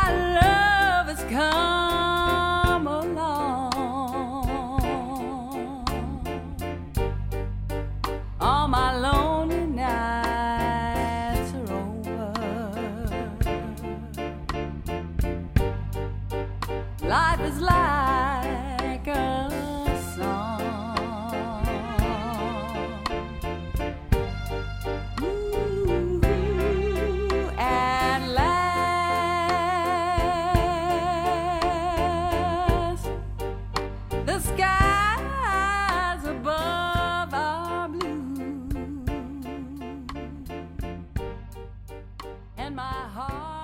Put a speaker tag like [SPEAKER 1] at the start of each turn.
[SPEAKER 1] my love has come along. All my lonely nights are over. Life is like a song. Ooh, at last, the skies above are blue, and my heart